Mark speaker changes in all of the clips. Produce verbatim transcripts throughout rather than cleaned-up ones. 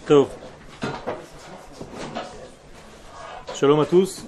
Speaker 1: Tov. Shalom à tous.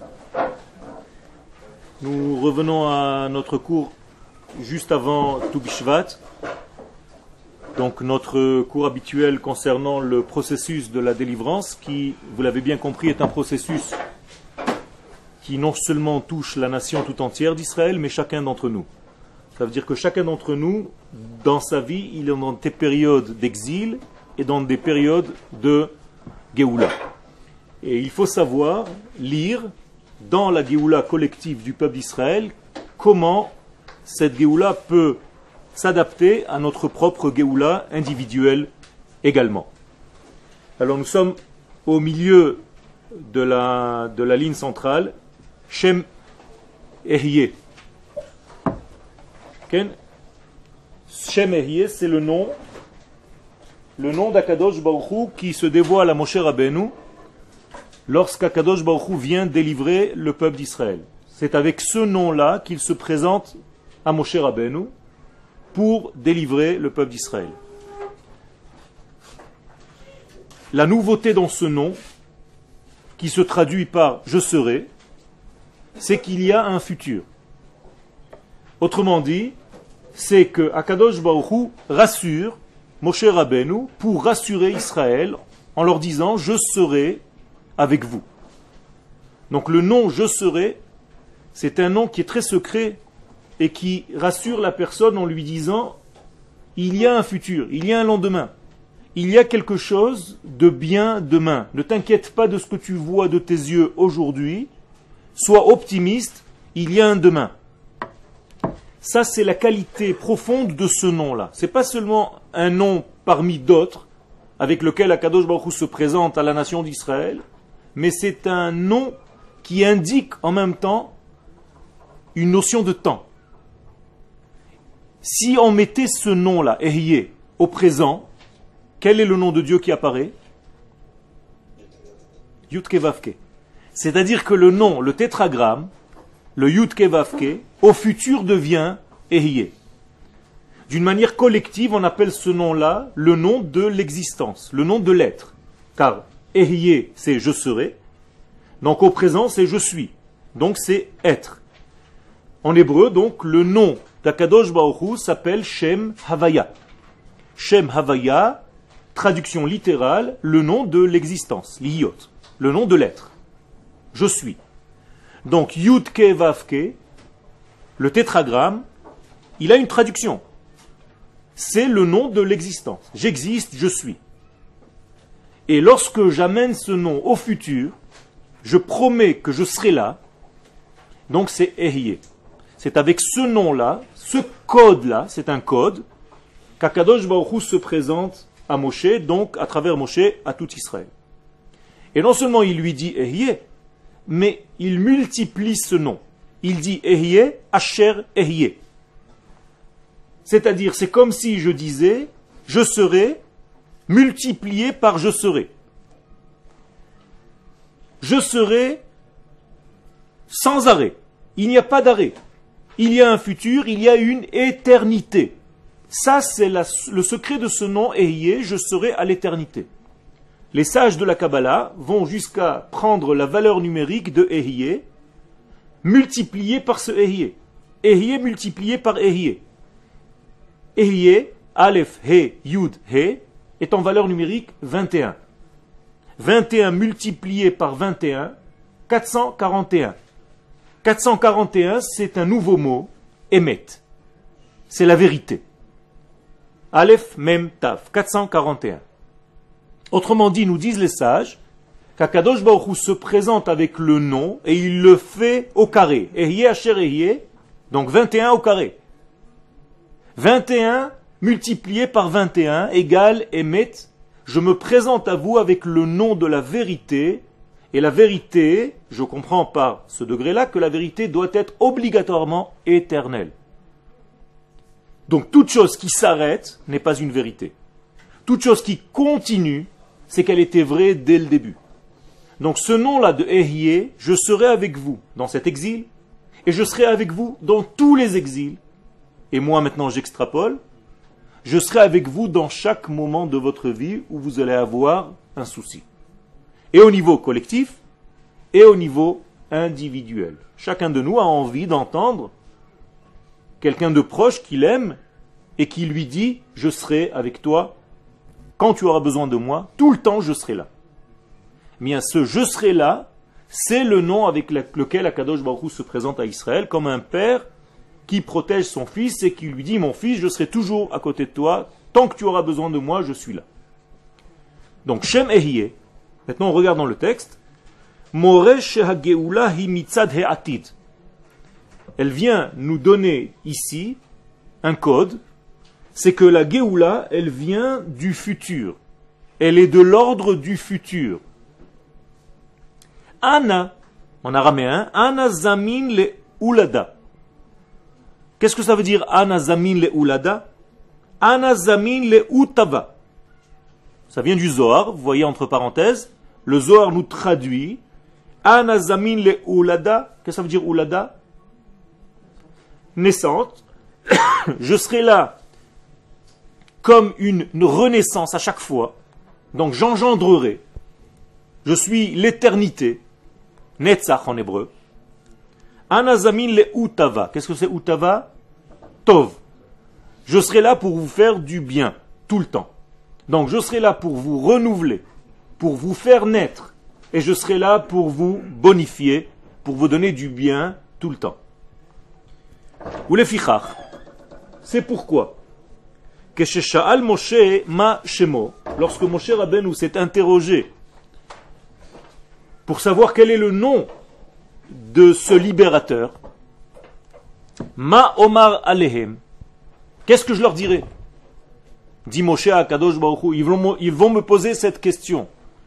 Speaker 1: Nous revenons à notre cours juste avant Tou B'Shvat. Donc notre cours habituel concernant le processus de la délivrance qui, vous l'avez bien compris, est un processus qui non seulement touche la nation tout entière d'Israël, mais chacun d'entre nous. Ça veut dire que chacun d'entre nous, dans sa vie, il est dans des périodes d'exil et dans des périodes de Géoula. Et il faut savoir lire dans la Géoula collective du peuple d'Israël comment cette Géoula peut s'adapter à notre propre Géoula individuelle également. Alors nous sommes au milieu de la, de la ligne centrale, Shem Ehyeh. Okay? Shem Ehyeh, c'est le nom, le nom d'Akadosh Baruch Hu qui se dévoile à Moshe Rabbeinu lorsqu'Akadosh Baruch Hu vient délivrer le peuple d'Israël. C'est avec ce nom-là qu'il se présente à Moshe Rabbeinu pour délivrer le peuple d'Israël. La nouveauté dans ce nom, qui se traduit par « je serai », c'est qu'il y a un futur. Autrement dit, c'est que Akadosh Baruch Hu rassure Moshe Rabbeinu pour rassurer Israël en leur disant « je serai avec vous ». Donc le nom « je serai », c'est un nom qui est très secret et qui rassure la personne en lui disant « il y a un futur, il y a un lendemain, il y a quelque chose de bien demain. Ne t'inquiète pas de ce que tu vois de tes yeux aujourd'hui, sois optimiste, il y a un demain ». Ça, c'est la qualité profonde de ce nom-là. Ce n'est pas seulement un nom parmi d'autres avec lequel Akadosh Baruch Hu se présente à la nation d'Israël, mais c'est un nom qui indique en même temps une notion de temps. Si on mettait ce nom-là, Ehyeh, au présent, quel est le nom de Dieu qui apparaît? Yud-Ke Vav-Ke. C'est-à-dire que le nom, le tétragramme, le Yud-Ke Vav-Ke, au futur devient Ehyeh. D'une manière collective, on appelle ce nom-là le nom de l'existence, le nom de l'être. Car Ehyeh, c'est je serai. Donc au présent, c'est je suis. Donc c'est être. En hébreu, donc, le nom d'Akadosh Baruch Hu s'appelle Shem Havaya. Shem Havaya, traduction littérale, le nom de l'existence, l'iyot, le nom de l'être. Je suis. Donc Yud-Ke Vav-Ke, le tétragramme, il a une traduction. C'est le nom de l'existence. J'existe, je suis. Et lorsque j'amène ce nom au futur, je promets que je serai là, donc c'est Ehyeh. C'est avec ce nom-là, ce code-là, c'est un code, qu'Akadosh Baruch Hu se présente à Moshe, donc à travers Moshe, à tout Israël. Et non seulement il lui dit Ehyeh, mais il multiplie ce nom. Il dit Ehyeh, Asher Ehyeh. C'est-à-dire, c'est comme si je disais, je serai multiplié par je serai. Je serai sans arrêt. Il n'y a pas d'arrêt. Il y a un futur, il y a une éternité. Ça, c'est la, le secret de ce nom Ehyeh, je serai à l'éternité. Les sages de la Kabbalah vont jusqu'à prendre la valeur numérique de Ehyeh, multipliée par ce Ehyeh. Ehyeh multiplié par Ehyeh. Ehyeh, Aleph, He, Yud, He, est en valeur numérique vingt et un. vingt et un multiplié par vingt et un, quatre cent quarante et un. quatre cent quarante et un, c'est un nouveau mot, Emet. C'est la vérité. Aleph, Mem, Tav, quatre cent quarante et un. Autrement dit, nous disent les sages, qu'Akadosh Baruch Hu se présente avec le nom et il le fait au carré. Ehyeh, Asher Ehyeh, donc vingt et un au carré. vingt et un multiplié par vingt et un égale Emet. Je me présente à vous avec le nom de la vérité. Et la vérité, je comprends par ce degré-là que la vérité doit être obligatoirement éternelle. Donc toute chose qui s'arrête n'est pas une vérité. Toute chose qui continue, c'est qu'elle était vraie dès le début. Donc ce nom-là de Ehyeh, je serai avec vous dans cet exil, et je serai avec vous dans tous les exils. Et moi maintenant j'extrapole, Je serai avec vous dans chaque moment de votre vie où vous allez avoir un souci. Et au niveau collectif, et au niveau individuel. Chacun de nous a envie d'entendre quelqu'un de proche qu'il aime et qui lui dit « Je serai avec toi quand tu auras besoin de moi, tout le temps je serai là ». Bien, ce « je serai là », c'est le nom avec lequel Akadosh Baruch Hu se présente à Israël comme un père qui protège son fils et qui lui dit « Mon fils, je serai toujours à côté de toi, tant que tu auras besoin de moi, je suis là ». Donc Shem Ehyeh, maintenant on regarde dans le texte, Moresh HaGeula hi mitzad he'atid. Elle vient nous donner ici un code, c'est que la Geoula, elle vient du futur. Elle est de l'ordre du futur. Ana, en araméen, Ana zamin le ulada. Qu'est-ce que ça veut dire Ana zamin le ulada? Ana zamin le utava. Ça vient du Zohar, vous voyez entre parenthèses. Le Zohar nous traduit Ana zamin le ulada. Qu'est-ce que ça veut dire ulada? Naissante. Je serai là comme une, une renaissance à chaque fois. Donc j'engendrerai. Je suis l'éternité. Netzach en hébreu. Anazamin le utava. Qu'est-ce que c'est utava? Tov. Je serai là pour vous faire du bien, tout le temps. Donc je serai là pour vous renouveler, pour vous faire naître. Et je serai là pour vous bonifier, pour vous donner du bien tout le temps. Ou les fichach. C'est pourquoi que chez Sha'al Moshe ma shemo, lorsque Moshe Rabbeinu s'est interrogé pour savoir quel est le nom de ce libérateur, ma omar alehem, qu'est-ce que je leur dirai? Dit Moshe à Kadosh Baruch Hu, ils vont, ils vont me poser cette question.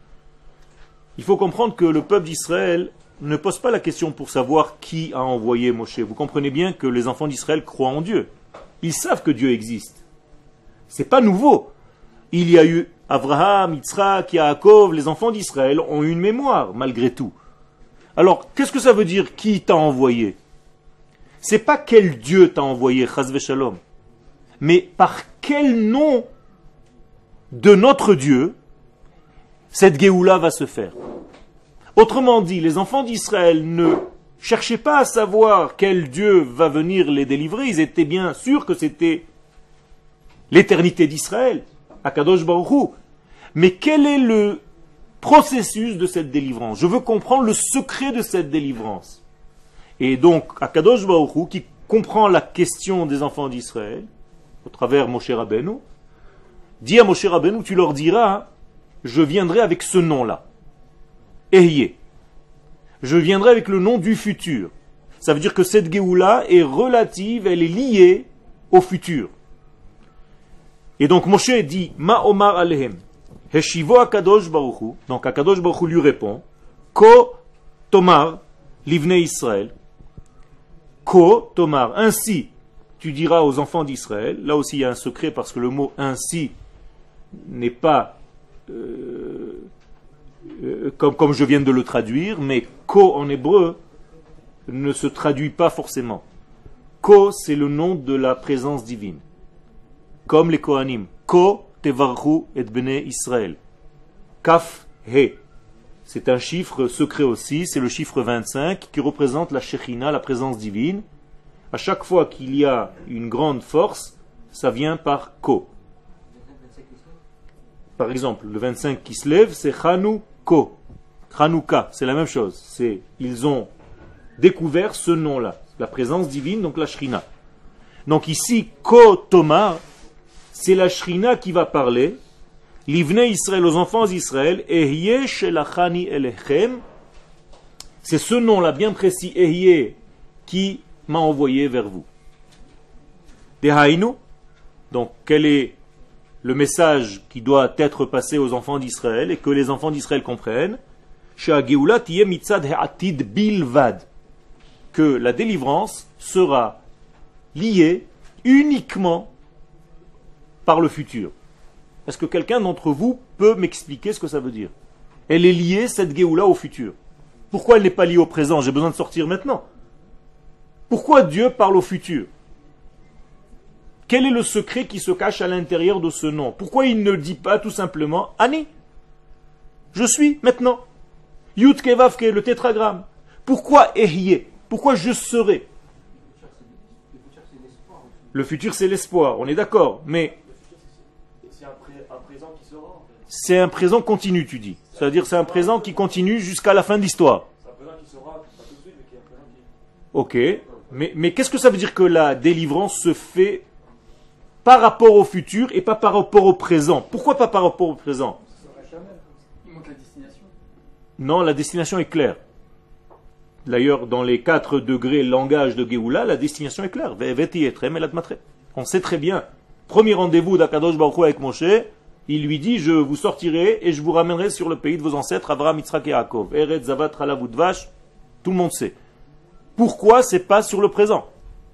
Speaker 1: Il faut comprendre que le peuple d'Israël ne pose pas la question pour savoir qui a envoyé Moshe. Vous comprenez bien que les enfants d'Israël croient en Dieu. Ils savent que Dieu existe. C'est pas nouveau. Il y a eu Abraham, Yitzhak, Yaakov, les enfants d'Israël ont une mémoire, malgré tout. Alors, qu'est-ce que ça veut dire qui t'a envoyé? C'est pas quel Dieu t'a envoyé, Chas v'Shalom, mais par quel nom de notre Dieu cette Géoula va se faire. Autrement dit, les enfants d'Israël ne cherchaient pas à savoir quel Dieu va venir les délivrer, ils étaient bien sûrs que c'était l'éternité d'Israël, Akadosh Baruch Hu. Mais quel est le processus de cette délivrance? Je veux comprendre le secret de cette délivrance. Et donc, Akadosh Baruch Hu, qui comprend la question des enfants d'Israël, au travers Moshe Rabbeinu, dit à Moshe Rabbeinu, tu leur diras, je viendrai avec ce nom-là. Ehyeh. Je viendrai avec le nom du futur. Ça veut dire que cette Géoula est relative, elle est liée au futur. Et donc Moshe dit, Ma omar alehem, Heshivo Akadosh Baruch Hu, donc Akadosh Baruch Hu lui répond, Ko tomar livnei Israël, Ko tomar, ainsi tu diras aux enfants d'Israël, là aussi il y a un secret parce que le mot ainsi n'est pas euh, euh, comme, comme je viens de le traduire, mais Ko en hébreu ne se traduit pas forcément. Ko c'est le nom de la présence divine. Comme les Kohanim. Ko tevarchu et bnei Israël. Kaf he. C'est un chiffre secret aussi, c'est le chiffre vingt-cinq qui représente la Shekhinah, la présence divine. À chaque fois qu'il y a une grande force, ça vient par Ko. Par exemple, le vingt-cinq qui se lève, c'est Chanouko. Chanouka, c'est la même chose. C'est, ils ont découvert ce nom-là, la présence divine, donc la Shekhinah. Donc ici, Ko Tomar, c'est la Shrina qui va parler. Livnei Israël, aux enfants d'Israël, Ehyeh shelachani elechem. C'est ce nom-là bien précis, Ehyeh, qui m'a envoyé vers vous. Dehainu. Donc, quel est le message qui doit être passé aux enfants d'Israël et que les enfants d'Israël comprennent? She'hageula tiyeh mitzad ha'atid bilvad. Que la délivrance sera liée uniquement par le futur. Est-ce que quelqu'un d'entre vous peut m'expliquer ce que ça veut dire? Elle est liée, cette Géoula, au futur. Pourquoi elle n'est pas liée au présent? J'ai besoin de sortir maintenant. Pourquoi Dieu parle au futur? Quel est le secret qui se cache à l'intérieur de ce nom? Pourquoi il ne dit pas tout simplement Ani? Je suis maintenant. Yud ke vav ke, le tétragramme. Pourquoi Ehyeh? Pourquoi je serai? Le futur c'est l'espoir, on est d'accord, mais
Speaker 2: c'est un, pré- un présent qui sera. En fait.
Speaker 1: C'est un présent continu, tu dis. C'est-à-dire c'est un présent qui continue jusqu'à la fin de l'histoire.
Speaker 2: C'est un présent qui sera, pas tout de suite, mais qui est un présent qui.
Speaker 1: Ok, mais, mais qu'est-ce que ça veut dire que la délivrance se fait par rapport au futur et pas par rapport au présent? Pourquoi pas par rapport au présent?
Speaker 2: Il manque la destination.
Speaker 1: Non, la destination est claire. D'ailleurs, dans les quatre degrés langage de Géoula, la destination est claire. On sait très bien. Premier rendez-vous d'Akadosh Baruch Hu avec Moshe, il lui dit, je vous sortirai et je vous ramènerai sur le pays de vos ancêtres, Avraham, Yitzhak et Yaakov. Eretz, Zavat, Halav, Udvash, tout le monde sait. Pourquoi c'est pas sur le présent?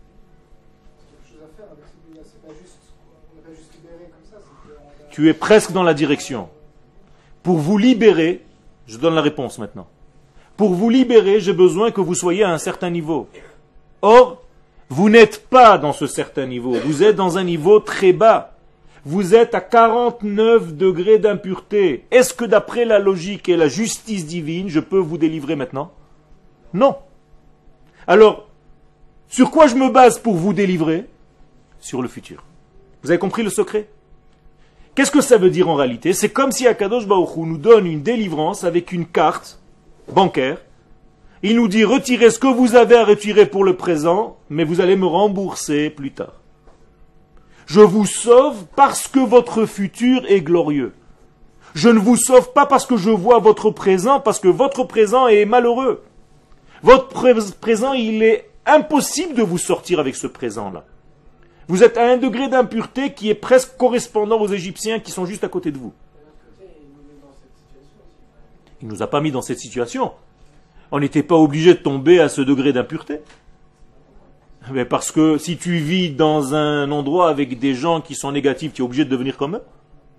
Speaker 1: Tu es presque dans la direction. Pour vous libérer, je donne la réponse maintenant. Pour vous libérer, j'ai besoin que vous soyez à un certain niveau. Or, vous n'êtes pas dans ce certain niveau. Vous êtes dans un niveau très bas. Vous êtes à quarante-neuf degrés d'impureté. Est-ce que d'après la logique et la justice divine, je peux vous délivrer maintenant? Non. Alors, sur quoi je me base pour vous délivrer? Sur le futur. Vous avez compris le secret? Qu'est-ce que ça veut dire en réalité? C'est comme si Akadosh Baruch Hu nous donne une délivrance avec une carte bancaire. Il nous dit retirez ce que vous avez à retirer pour le présent, mais vous allez me rembourser plus tard. Je vous sauve parce que votre futur est glorieux. Je ne vous sauve pas parce que je vois votre présent, parce que votre présent est malheureux. Votre pré- présent, il est impossible de vous sortir avec ce présent-là. Vous êtes à un degré d'impureté qui est presque correspondant aux Égyptiens qui sont juste à côté de vous. Il ne nous a pas mis dans cette situation. On n'était pas obligé de tomber à ce degré d'impureté. Mais parce que si tu vis dans un endroit avec des gens qui sont négatifs, tu es obligé de devenir comme eux.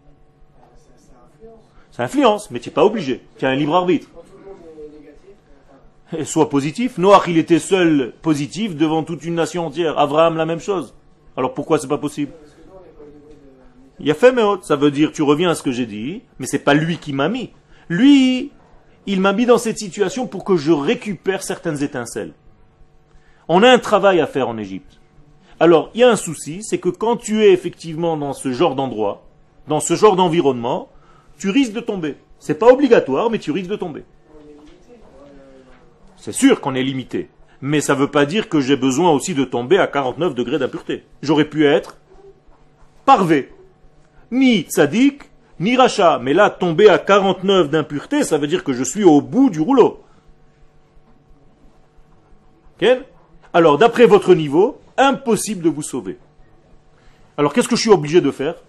Speaker 1: Ça influence, mais tu n'es pas obligé. Tu as un libre arbitre. Et sois positif. Noach, il était seul positif devant toute une nation entière. Abraham, la même chose. Alors pourquoi c'est pas possible? Il a fait Meot. Ça veut dire, tu reviens à ce que j'ai dit, mais c'est pas lui qui m'a mis. Lui, il m'a mis dans cette situation pour que je récupère certaines étincelles. On a un travail à faire en Égypte. Alors, il y a un souci, c'est que quand tu es effectivement dans ce genre d'endroit, dans ce genre d'environnement, tu risques de tomber. C'est pas obligatoire, mais tu risques de tomber. C'est sûr qu'on est limité. Mais ça ne veut pas dire que j'ai besoin aussi de tomber à quarante-neuf degrés d'impureté. J'aurais pu être parvé. Ni tzaddik, ni rachat. Mais là, tomber à quarante-neuf d'impureté, ça veut dire que je suis au bout du rouleau. Okay? Alors, d'après votre niveau, impossible de vous sauver. Alors, qu'est-ce que je suis obligé de faire?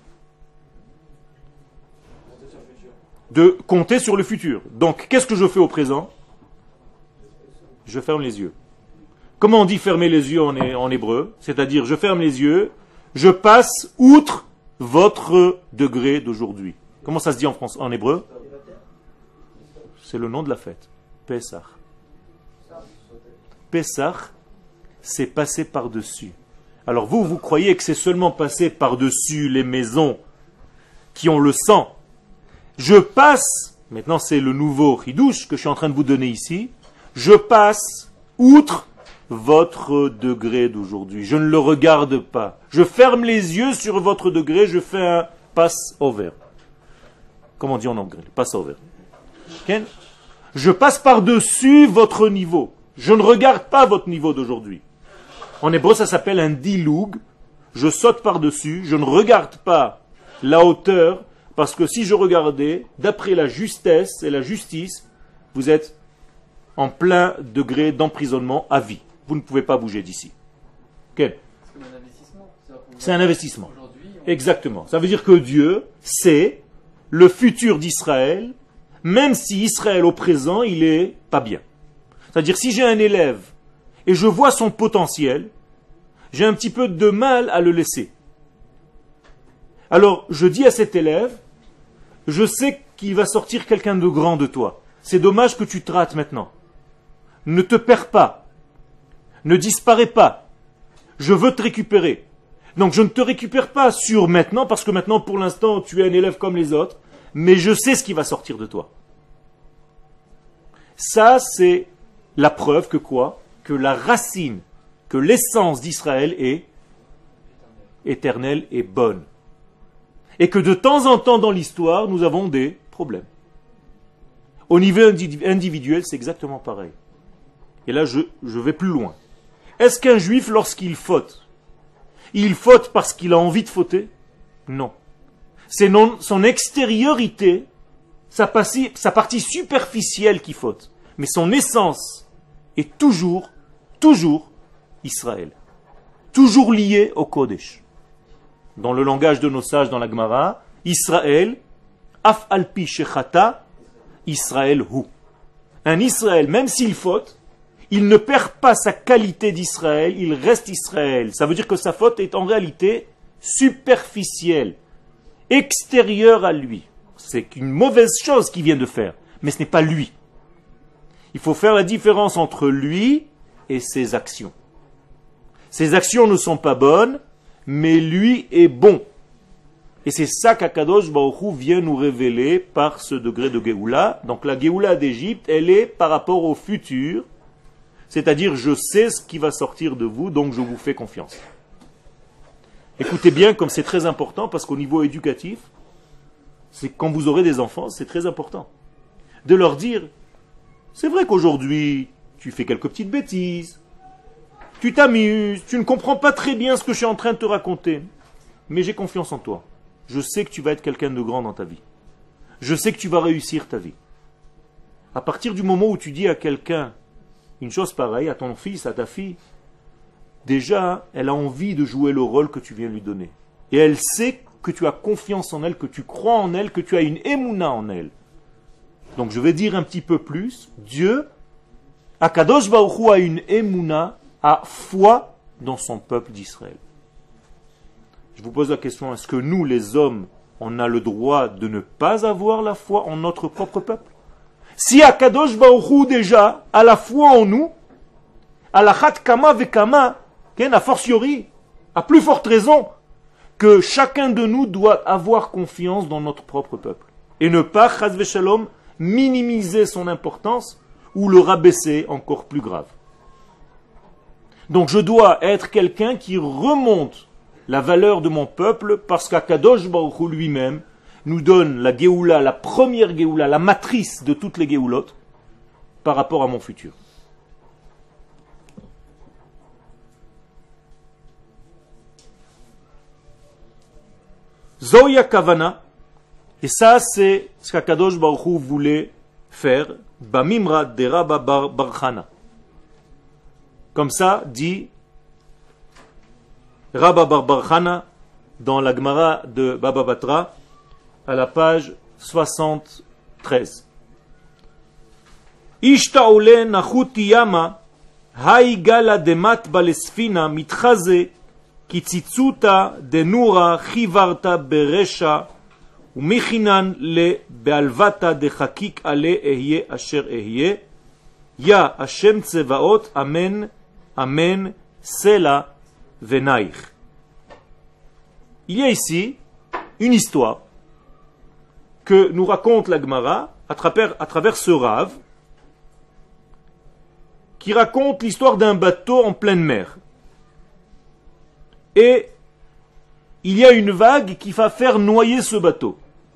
Speaker 1: De compter sur le futur. Donc, qu'est-ce que je fais au présent? Je ferme les yeux. Comment on dit fermer les yeux en, en hébreu? C'est-à-dire, je ferme les yeux, je passe outre votre degré d'aujourd'hui. Comment ça se dit en France, en hébreu? C'est le nom de la fête. Pessah. Pessah, c'est passer par-dessus. Alors vous, vous croyez que c'est seulement passer par-dessus les maisons qui ont le sang. Je passe, maintenant c'est le nouveau chidouche que je suis en train de vous donner ici, je passe outre votre degré d'aujourd'hui. Je ne le regarde pas. Je ferme les yeux sur votre degré, je fais un pass over. Comment on dit en anglais? Pass over. Okay? Je passe par-dessus votre niveau. Je ne regarde pas votre niveau d'aujourd'hui. En hébreu, ça s'appelle un diloug. Je saute par-dessus, je ne regarde pas la hauteur, parce que si je regardais, d'après la justesse et la justice, vous êtes en plein degré d'emprisonnement à vie. Vous ne pouvez pas bouger d'ici. Okay. C'est un investissement. Exactement. Ça veut dire que Dieu sait le futur d'Israël, même si Israël au présent, il est pas bien. C'est-à-dire, si j'ai un élève et je vois son potentiel, j'ai un petit peu de mal à le laisser. Alors, je dis à cet élève, je sais qu'il va sortir quelqu'un de grand de toi. C'est dommage que tu te rates maintenant. Ne te perds pas. Ne disparais pas. Je veux te récupérer. Donc je ne te récupère pas sur maintenant, parce que maintenant, pour l'instant, tu es un élève comme les autres, mais je sais ce qui va sortir de toi. Ça, c'est la preuve que quoi? Que la racine, que l'essence d'Israël est éternelle et bonne. Et que de temps en temps dans l'histoire, nous avons des problèmes. Au niveau individuel, c'est exactement pareil. Et là, je, je vais plus loin. Est-ce qu'un juif, lorsqu'il faute, il faute parce qu'il a envie de fauter? Non. C'est non, son extériorité, sa, passi, sa partie superficielle qui faute. Mais son essence est toujours, toujours Israël. Toujours lié au Kodesh. Dans le langage de nos sages dans la Gemara, Israël, af alpi shechata, Israël hu. Un Israël, même s'il faute, il ne perd pas sa qualité d'Israël, il reste Israël. Ça veut dire que sa faute est en réalité superficielle, extérieure à lui. C'est une mauvaise chose qu'il vient de faire, mais ce n'est pas lui. Il faut faire la différence entre lui et ses actions. Ses actions ne sont pas bonnes, mais lui est bon. Et c'est ça qu'Akadosh Baruch Hu vient nous révéler par ce degré de Géoula. Donc la Géoula d'Égypte, elle est par rapport au futur, c'est-à-dire je sais ce qui va sortir de vous, donc je vous fais confiance. Écoutez bien, comme c'est très important, parce qu'au niveau éducatif, c'est quand vous aurez des enfants, c'est très important. De leur dire, c'est vrai qu'aujourd'hui, tu fais quelques petites bêtises, tu t'amuses, tu ne comprends pas très bien ce que je suis en train de te raconter, mais j'ai confiance en toi. Je sais que tu vas être quelqu'un de grand dans ta vie. Je sais que tu vas réussir ta vie. À partir du moment où tu dis à quelqu'un une chose pareille, à ton fils, à ta fille, déjà, elle a envie de jouer le rôle que tu viens lui donner. Et elle sait que tu as confiance en elle, que tu crois en elle, que tu as une émouna en elle. Donc je vais dire un petit peu plus. Dieu, Akadosh Baruch Hu a une émouna, a foi dans son peuple d'Israël. Je vous pose la question, est-ce que nous, les hommes, on a le droit de ne pas avoir la foi en notre propre peuple? Si Akadosh Baruch Hu déjà a la foi en nous, à la chat kama vekama, a fortiori, à plus forte raison, que chacun de nous doit avoir confiance dans notre propre peuple. Et ne pas, chas v'shalom, minimiser son importance ou le rabaisser encore plus grave. Donc je dois être quelqu'un qui remonte la valeur de mon peuple parce qu'Akadosh Baruch Hu lui-même nous donne la Géoula, la première Géoula, la matrice de toutes les Géoulotes par rapport à mon futur. Zoya Kavana, et ça c'est ce qu'Akadosh Baruch Hu voulait faire, Bamimra de Rabba Bar Barchana. Comme ça dit Rabba Bar Barchana dans la Gemara de Baba Batra à la page soixante-treize. Ishtaole nachuti yama haigala demat balesfina mitchaze kitzitzuta denura chivarta beresha umichinan le bealvata de chakik ale ehye asher ehye ya Hashem tsevaot amen amen sela venaich. Il y a ici une histoire que nous raconte la Gemara à travers, à travers ce rave qui raconte l'histoire d'un bateau en pleine mer. Et il y a une vague qui va faire noyer ce bateau.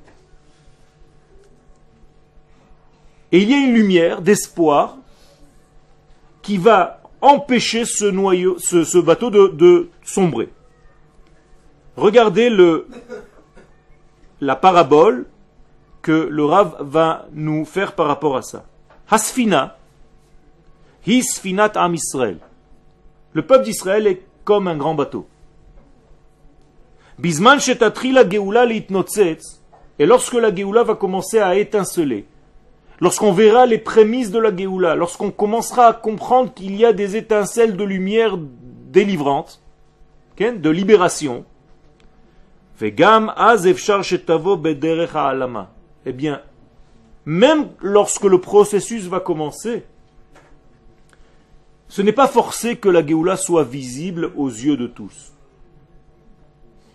Speaker 1: Et il y a une lumière d'espoir qui va empêcher ce, noyau, ce, ce bateau de, de sombrer. Regardez le, la parabole que le Rav va nous faire par rapport à ça. Hasfina, Hisfinat Am Israël. Le peuple d'Israël est comme un grand bateau. Bisman shetatri la Geoula leitnotzetz. Et lorsque la Geoula va commencer à étinceler, lorsqu'on verra les prémices de la Geoula, lorsqu'on commencera à comprendre qu'il y a des étincelles de lumière délivrantes, de libération, vegam az efshar shetavo bederech ha'alama. Eh bien, même lorsque le processus va commencer, ce n'est pas forcé que la Géoula soit visible aux yeux de tous.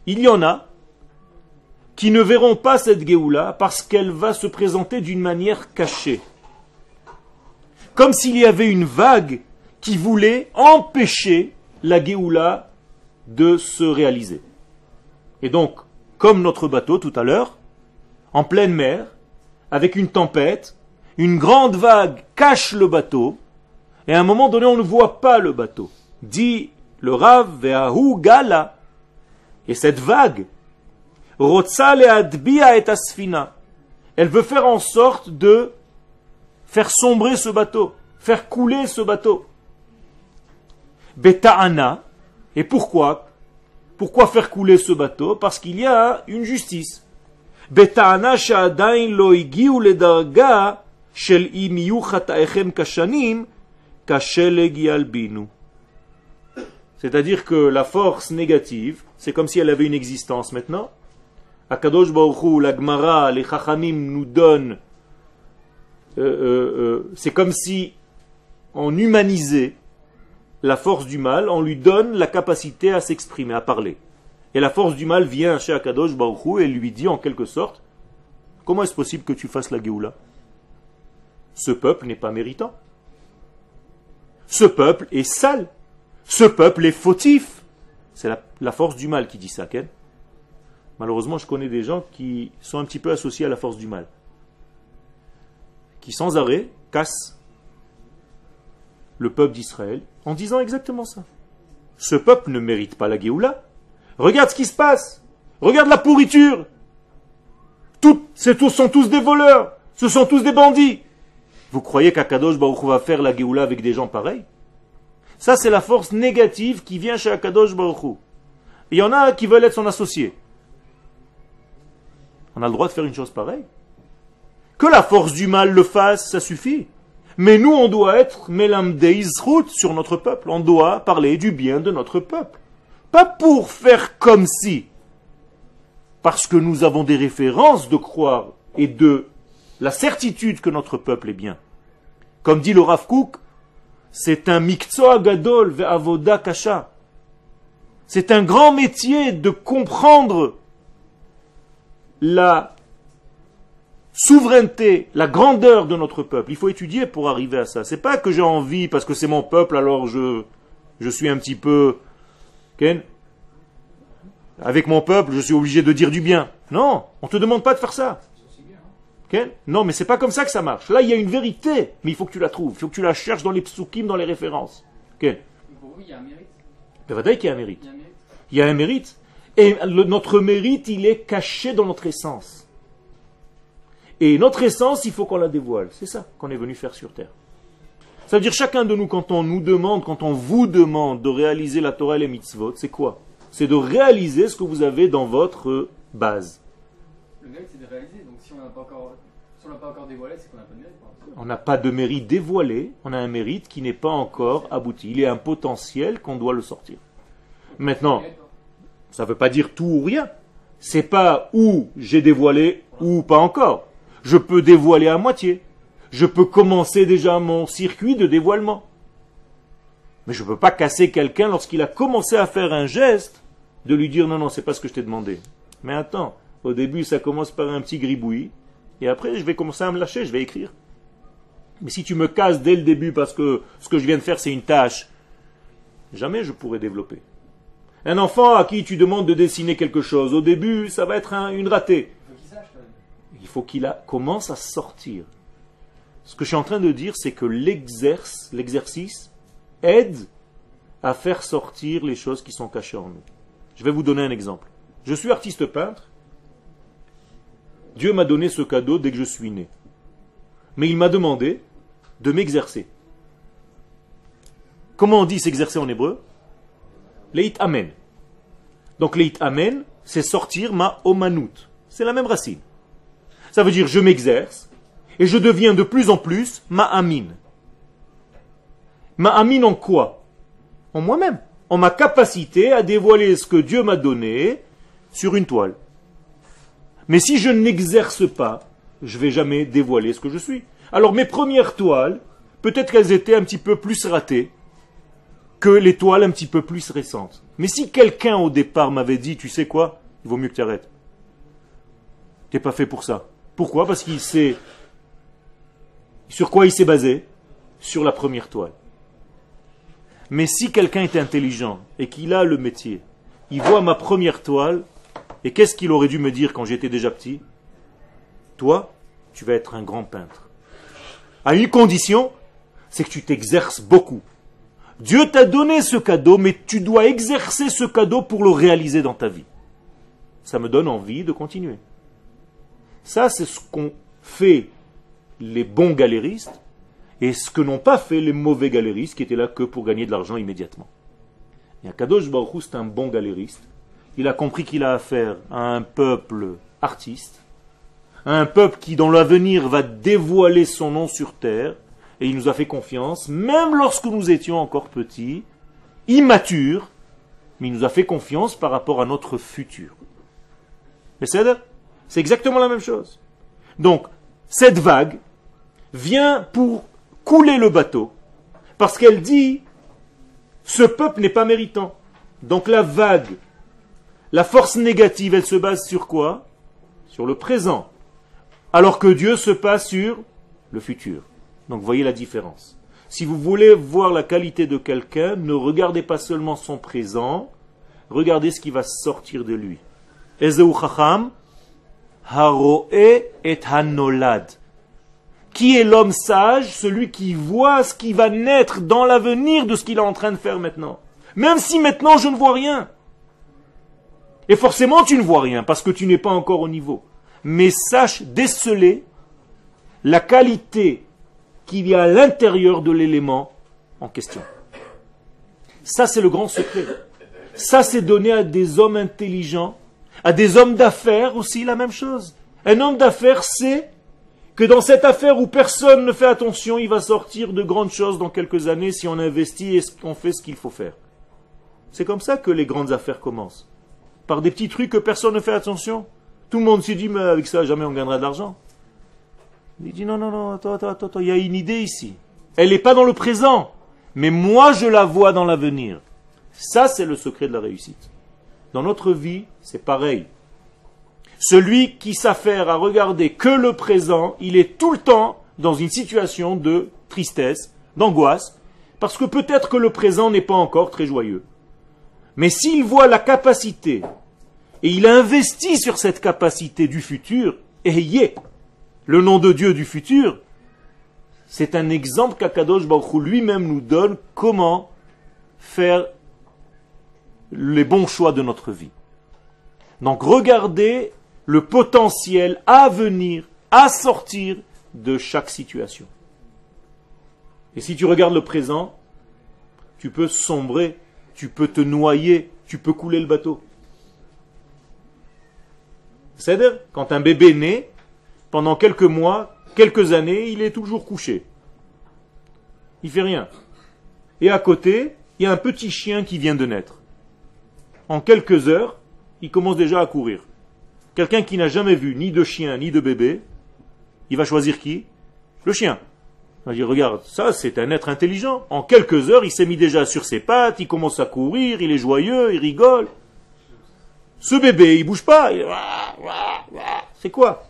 Speaker 1: Il y en a qui ne verront pas cette Géoula parce qu'elle va se présenter d'une manière cachée. Comme s'il y avait une vague qui voulait empêcher la Géoula de se réaliser. Et donc, comme notre bateau tout à l'heure, en pleine mer, avec une tempête, une grande vague cache le bateau, et à un moment donné, on ne voit pas le bateau. Dit le Rav Ve'ahu Gala. Et cette vague, Rotsa le'adbia et asfina, elle veut faire en sorte de faire sombrer ce bateau, faire couler ce bateau. Beta'ana. Et pourquoi? Pourquoi faire couler ce bateau? Parce qu'il y a une justice. Beta'ana sha'adain lo igiu ledarga shel im yu chata'echem kashanim kasheleg yalbinu. C'est-à-dire que la force négative, c'est comme si elle avait une existence maintenant. Akadosh Baruch Hu, la Gemara, les Chachamim nous donnent, euh, euh, euh, c'est comme si on humanisait la force du mal, on lui donne la capacité à s'exprimer, à parler. Et la force du mal vient chez Akadosh Baruch Hu et lui dit en quelque sorte, comment est-ce possible que tu fasses la Géoula? Ce peuple n'est pas méritant. Ce peuple est sale. Ce peuple est fautif. C'est la, la force du mal qui dit ça, Ken. Malheureusement, je connais des gens qui sont un petit peu associés à la force du mal. Qui sans arrêt cassent le peuple d'Israël en disant exactement ça. Ce peuple ne mérite pas la Géoula. Regarde ce qui se passe. Regarde la pourriture. Tout, c'est tous, sont tous des voleurs. Ce sont tous des bandits. Vous croyez qu'Akadosh Baruch Hu va faire la Géoula avec des gens pareils? Ça, c'est la force négative qui vient chez Akadosh Baruch Hu. Il y en a qui veulent être son associé. On a le droit de faire une chose pareille. Que la force du mal le fasse, ça suffit. Mais nous, on doit être Melamdei Zchut sur notre peuple. On doit parler du bien de notre peuple. Pas pour faire comme si. Parce que nous avons des références de croire et de la certitude que notre peuple est bien. Comme dit le Rav Kook, c'est un miktsua gadol ve'avoda kasha. C'est un grand métier de comprendre la souveraineté, la grandeur de notre peuple. Il faut étudier pour arriver à ça. C'est pas que j'ai envie parce que c'est mon peuple, alors je, je suis un petit peu, Ken, avec mon peuple, je suis obligé de dire du bien. Non, on te demande pas de faire ça. Ken? Non, mais c'est pas comme ça que ça marche. Là, il y a une vérité, mais il faut que tu la trouves. Il faut que tu la cherches dans les psukim, dans les références. Ken?
Speaker 2: Pour vous, il y a un mérite.
Speaker 1: Bevadaï qu'il y a un mérite.
Speaker 2: Il y a un mérite.
Speaker 1: Il y a un mérite. Et le, notre mérite, il est caché dans notre essence. Et notre essence, il faut qu'on la dévoile. C'est ça qu'on est venu faire sur Terre. Ça veut dire chacun de nous, quand on nous demande, quand on vous demande de réaliser la Torah et les mitzvot, c'est quoi? C'est de réaliser ce que vous avez dans votre base.
Speaker 2: Le mérite, c'est de réaliser. Donc si on n'a pas encore, si on l'a pas encore dévoilé, c'est qu'on n'a pas de mérite.
Speaker 1: On n'a pas de mérite dévoilé, on a un mérite qui n'est pas encore abouti. Il est un potentiel qu'on doit le sortir. Maintenant, ça ne veut pas dire tout ou rien. C'est pas où j'ai dévoilé ou pas encore. Je peux dévoiler à moitié. Je peux commencer déjà mon circuit de dévoilement. Mais je ne peux pas casser quelqu'un lorsqu'il a commencé à faire un geste, de lui dire non, non, c'est pas ce que je t'ai demandé. Mais attends, au début ça commence par un petit gribouillis, et après je vais commencer à me lâcher, je vais écrire. Mais si tu me casses dès le début parce que ce que je viens de faire c'est une tâche, jamais je pourrai développer. Un enfant à qui tu demandes de dessiner quelque chose, au début ça va être un, une ratée.
Speaker 2: Il faut qu'il sache quand même.
Speaker 1: Il faut qu'il a, commence à sortir. Ce que je suis en train de dire, c'est que l'exerce, l'exercice aide à faire sortir les choses qui sont cachées en nous. Je vais vous donner un exemple. Je suis artiste peintre. Dieu m'a donné ce cadeau dès que je suis né. Mais il m'a demandé de m'exercer. Comment on dit s'exercer en hébreu? Leit amen. Donc leit amen, c'est sortir ma omanout. C'est la même racine. Ça veut dire je m'exerce et je deviens de plus en plus ma amine. Ma amine en quoi? En moi-même. En ma capacité à dévoiler ce que Dieu m'a donné sur une toile. Mais si je n'exerce pas, je ne vais jamais dévoiler ce que je suis. Alors mes premières toiles, peut-être qu'elles étaient un petit peu plus ratées. que l'étoile un petit peu plus récente. Mais si quelqu'un au départ m'avait dit, tu sais quoi, il vaut mieux que tu arrêtes. Tu n'es pas fait pour ça. Pourquoi? Parce qu'il sait... Sur quoi il s'est basé? Sur la première toile. Mais si quelqu'un est intelligent et qu'il a le métier, il voit ma première toile, et qu'est-ce qu'il aurait dû me dire quand j'étais déjà petit? Toi, tu vas être un grand peintre. À une condition, c'est que tu t'exerces beaucoup. Dieu t'a donné ce cadeau, mais tu dois exercer ce cadeau pour le réaliser dans ta vie. Ça me donne envie de continuer. Ça, c'est ce qu'ont fait les bons galéristes et ce que n'ont pas fait les mauvais galéristes qui étaient là que pour gagner de l'argent immédiatement. Et Akadosh Baruch Hu, c'est un bon galériste. Il a compris qu'il a affaire à un peuple artiste, à un peuple qui, dans l'avenir, va dévoiler son nom sur terre. Et il nous a fait confiance, même lorsque nous étions encore petits, immatures, mais il nous a fait confiance par rapport à notre futur. Mais c'est exactement la même chose. Donc, cette vague vient pour couler le bateau, parce qu'elle dit, ce peuple n'est pas méritant. Donc la vague, la force négative, elle se base sur quoi? Sur le présent. Alors que Dieu se base sur le futur. Donc voyez la différence. Si vous voulez voir la qualité de quelqu'un, ne regardez pas seulement son présent, regardez ce qui va sortir de lui. Ezeu chacham, haroe et hanolad. Qui est l'homme sage? Celui qui voit ce qui va naître dans l'avenir de ce qu'il est en train de faire maintenant. Même si maintenant je ne vois rien. Et forcément tu ne vois rien, parce que tu n'es pas encore au niveau. Mais sache déceler la qualité qu'il y a à l'intérieur de l'élément en question. Ça, c'est le grand secret. Ça, c'est donné à des hommes intelligents, à des hommes d'affaires aussi, la même chose. Un homme d'affaires sait que dans cette affaire où personne ne fait attention, il va sortir de grandes choses dans quelques années si on investit et qu'on fait ce qu'il faut faire. C'est comme ça que les grandes affaires commencent. Par des petits trucs que personne ne fait attention. Tout le monde se dit, mais avec ça, jamais on gagnera de l'argent. Il dit non, non, non, attends, attends, attends, il y a une idée ici. Elle n'est pas dans le présent, mais moi je la vois dans l'avenir. Ça, c'est le secret de la réussite. Dans notre vie, c'est pareil. Celui qui s'affaire à regarder que le présent, il est tout le temps dans une situation de tristesse, d'angoisse, parce que peut-être que le présent n'est pas encore très joyeux. Mais s'il voit la capacité, et il investit sur cette capacité du futur, et y est, le nom de Dieu du futur, c'est un exemple qu'Akadosh Baruch Hu lui-même nous donne comment faire les bons choix de notre vie. Donc regardez le potentiel à venir, à sortir de chaque situation. Et si tu regardes le présent, tu peux sombrer, tu peux te noyer, tu peux couler le bateau. C'est-à-dire, quand un bébé naît, pendant quelques mois, quelques années, il est toujours couché. Il fait rien. Et à côté, il y a un petit chien qui vient de naître. En quelques heures, il commence déjà à courir. Quelqu'un qui n'a jamais vu ni de chien ni de bébé, il va choisir qui? Le chien. Il va dire, regarde, ça c'est un être intelligent. En quelques heures, il s'est mis déjà sur ses pattes, il commence à courir, il est joyeux, il rigole. Ce bébé, il bouge pas. Il... C'est quoi?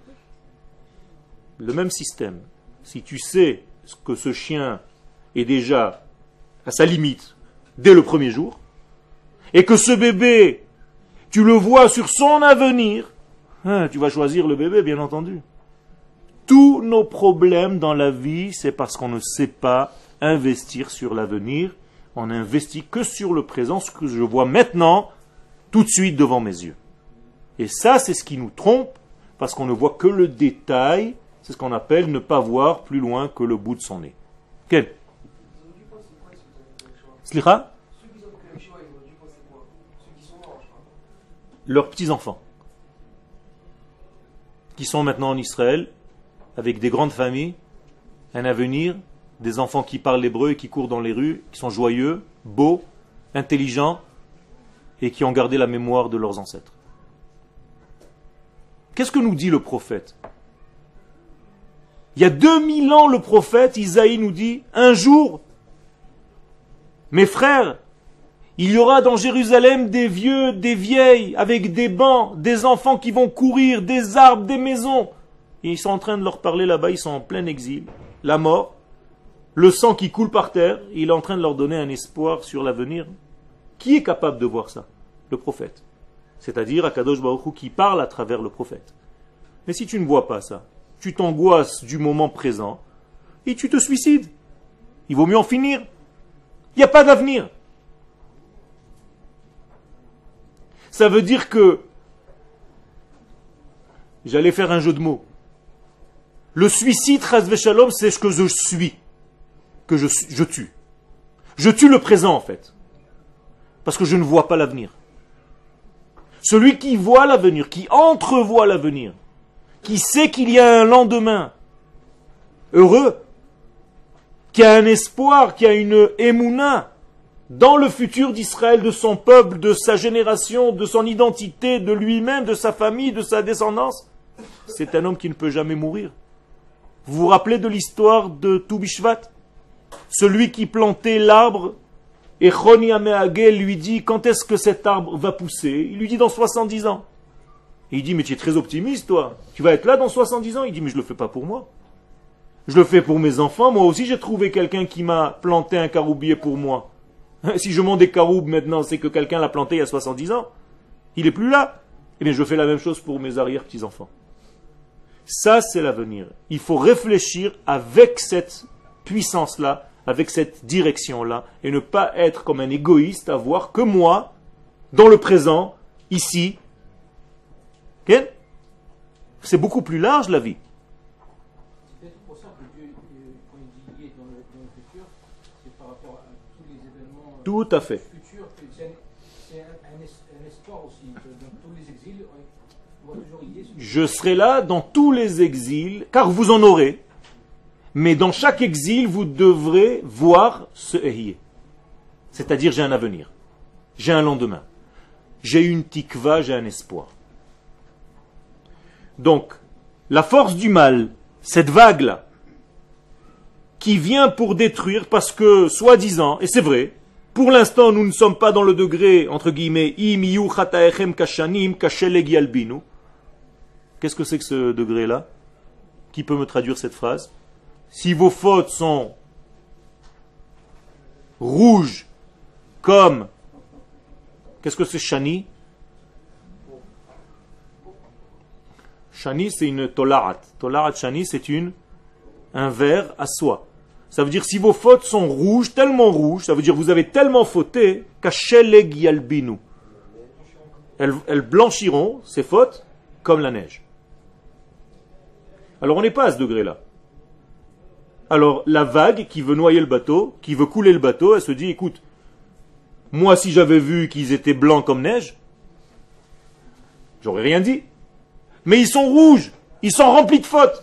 Speaker 1: Le même système. Si tu sais que ce chien est déjà à sa limite dès le premier jour, et que ce bébé, tu le vois sur son avenir, hein, tu vas choisir le bébé, bien entendu. Tous nos problèmes dans la vie, c'est parce qu'on ne sait pas investir sur l'avenir. On n'investit que sur le présent, ce que je vois maintenant, tout de suite devant mes yeux. Et ça, c'est ce qui nous trompe, parce qu'on ne voit que le détail. C'est ce qu'on appelle ne pas voir plus loin que le bout de son nez. Quel? Slicha? Leurs petits-enfants, qui sont maintenant en Israël, avec des grandes familles, un avenir, des enfants qui parlent l'hébreu et qui courent dans les rues, qui sont joyeux, beaux, intelligents, et qui ont gardé la mémoire de leurs ancêtres. Qu'est-ce que nous dit le prophète? Il y a deux mille ans, le prophète Isaïe nous dit, un jour, Mes frères, il y aura dans Jérusalem des vieux, des vieilles, avec des bancs, des enfants qui vont courir, des arbres, des maisons. Et ils sont en train de leur parler là-bas, ils sont en plein exil. La mort, le sang qui coule par terre, il est en train de leur donner un espoir sur l'avenir. Qui est capable de voir ça? Le prophète. C'est-à-dire Akadosh Baruch Hu qui parle à travers le prophète. Mais si tu ne vois pas ça, tu t'angoisses du moment présent et tu te suicides. Il vaut mieux en finir. Il n'y a pas d'avenir. Ça veut dire que j'allais faire un jeu de mots. Le suicide, chas v'shalom, c'est ce que je suis, que je, je tue. Je tue le présent en fait, parce que je ne vois pas l'avenir. Celui qui voit l'avenir, qui entrevoit l'avenir, qui sait qu'il y a un lendemain heureux, qui a un espoir, qui a une émouna dans le futur d'Israël, de son peuple, de sa génération, de son identité, de lui-même, de sa famille, de sa descendance, c'est un homme qui ne peut jamais mourir. Vous vous rappelez de l'histoire de Tou Bishvat? Celui qui plantait l'arbre, et Choni Ameagel lui dit, quand est-ce que cet arbre va pousser? Il lui dit dans soixante-dix ans. Et il dit, mais tu es très optimiste toi, tu vas être là dans soixante-dix ans? Il dit, mais je ne le fais pas pour moi. Je le fais pour mes enfants, moi aussi j'ai trouvé quelqu'un qui m'a planté un caroubier pour moi. Si je monte des caroubes maintenant, c'est que quelqu'un l'a planté il y a soixante-dix ans. Il n'est plus là. Eh bien je fais la même chose pour mes arrière-petits-enfants. Ça, c'est l'avenir. Il faut réfléchir avec cette puissance-là, avec cette direction-là, et ne pas être comme un égoïste à voir que moi, dans le présent, ici. Okay? C'est beaucoup plus large la vie.
Speaker 3: C'est peut-être pour ça que Dieu, quand il dit lié dans le, dans le futur, c'est par rapport à tous les événements euh,
Speaker 1: Tout à fait.
Speaker 3: futurs. C'est un, c'est un, un, es, un espoir aussi. Dans tous les exils, on doit toujours y être.
Speaker 1: Je serai là dans tous les exils, car vous en aurez. Mais dans chaque exil, vous devrez voir ce Ehyeh. C'est-à-dire, j'ai un avenir. J'ai un lendemain. J'ai une tikva, j'ai un espoir. Donc, la force du mal, cette vague-là, qui vient pour détruire, parce que, soi-disant, et c'est vrai, pour l'instant, nous ne sommes pas dans le degré, entre guillemets, im yu chataechem kashanim kasheleg yalbinu. Qu'est-ce que c'est que ce degré-là? Qui peut me traduire cette phrase? Si vos fautes sont rouges comme... Qu'est-ce que c'est shani? Shani, c'est une tolarat. Tolarat shani, c'est une un verre à soie. Ça veut dire si vos fautes sont rouges, tellement rouges, ça veut dire vous avez tellement fauté, kasheleg yalbinu. Elles, elles blanchiront, ces fautes, comme la neige. Alors on n'est pas à ce degré-là. Alors la vague qui veut noyer le bateau, qui veut couler le bateau, elle se dit, écoute, moi si j'avais vu qu'ils étaient blancs comme neige, j'aurais rien dit. Mais ils sont rouges, ils sont remplis de fautes.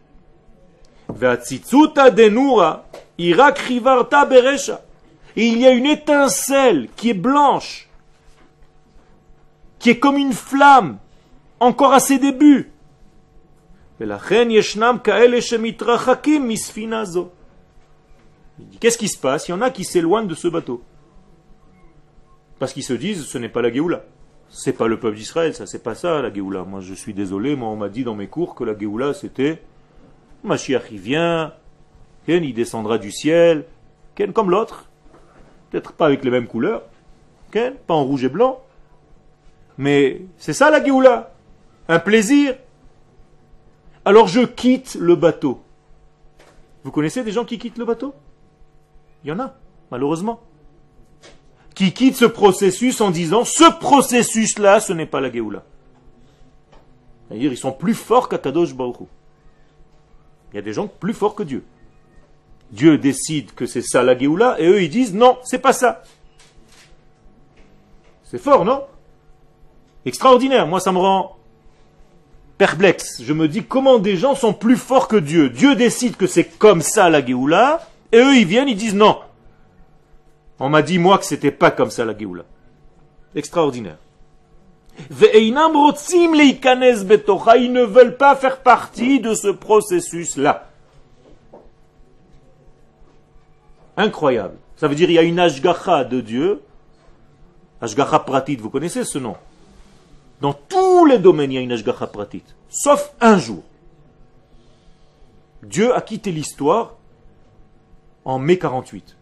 Speaker 1: Et il y a une étincelle qui est blanche, qui est comme une flamme, encore à ses débuts. Qu'est-ce qui se passe? Il y en a qui s'éloignent de ce bateau. Parce qu'ils se disent, ce n'est pas la Géoula. C'est pas le peuple d'Israël, ça, c'est pas ça la Géoula. Moi je suis désolé, moi on m'a dit dans mes cours que la Géoula c'était Mashiach il vient, il descendra du ciel, comme l'autre, peut-être pas avec les mêmes couleurs, pas en rouge et blanc, mais c'est ça la Géoula, un plaisir. Alors je quitte le bateau. Vous connaissez des gens qui quittent le bateau? Il y en a, malheureusement. Qui quittent ce processus en disant, ce processus-là, ce n'est pas la Géoula. C'est-à-dire, ils sont plus forts qu'Akadosh Baruch Hu. Il y a des gens plus forts que Dieu. Dieu décide que c'est ça la Géoula, et eux ils disent, non, c'est pas ça. C'est fort, non? Extraordinaire, moi ça me rend perplexe. Je me dis, comment des gens sont plus forts que Dieu? Dieu décide que c'est comme ça la Géoula, et eux ils viennent, ils disent, non. On m'a dit, moi, que c'était pas comme ça la Géoula. Extraordinaire. Ils ne veulent pas faire partie de ce processus-là. Incroyable. Ça veut dire qu'il y a une Ashgacha de Dieu. Ashgacha Pratit, vous connaissez ce nom? Dans tous les domaines, il y a une Ashgacha Pratit. Sauf un jour. Dieu a quitté l'histoire en mai quarante-huit.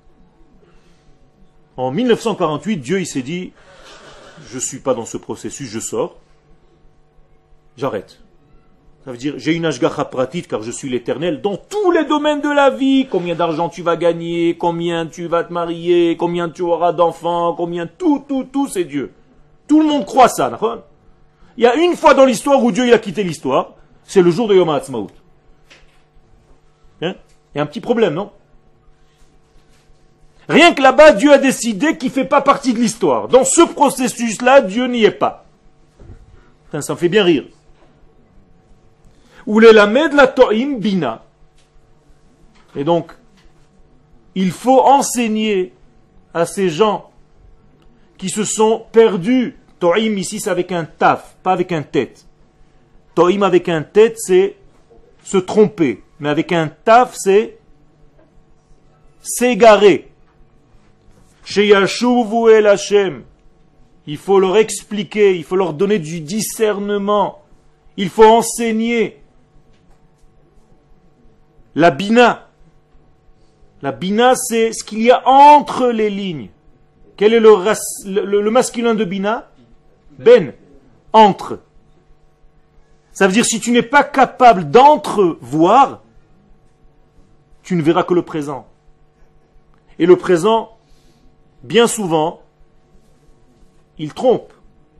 Speaker 1: En mille neuf cent quarante-huit, Dieu il s'est dit, je ne suis pas dans ce processus, je sors, j'arrête. Ça veut dire, j'ai une Ashgacha Pratit car je suis l'Éternel dans tous les domaines de la vie. Combien d'argent tu vas gagner, combien tu vas te marier, combien tu auras d'enfants, combien tout, tout, tout, c'est Dieu. Tout le monde croit ça, d'accord? Il y a une fois dans l'histoire où Dieu il a quitté l'histoire, c'est le jour de Yom HaAtzmaut. Hein? Il y a un petit problème, non? Rien que là-bas, Dieu a décidé qu'il ne fait pas partie de l'histoire. Dans ce processus-là, Dieu n'y est pas. Putain, ça me fait bien rire. Ou les lamed la to'im bina. Et donc, il faut enseigner à ces gens qui se sont perdus. To'im ici, c'est avec un taf, pas avec un tête. To'im avec un tête, c'est se tromper. Mais avec un taf, c'est s'égarer. Sheyashuvu el Hashem. Il faut leur expliquer, il faut leur donner du discernement. Il faut enseigner. La bina. La bina, c'est ce qu'il y a entre les lignes. Quel est le, le, le, le masculin de bina? Ben. Entre. Ça veut dire si tu n'es pas capable d'entrevoir, tu ne verras que le présent. Et le présent, bien souvent, il trompe.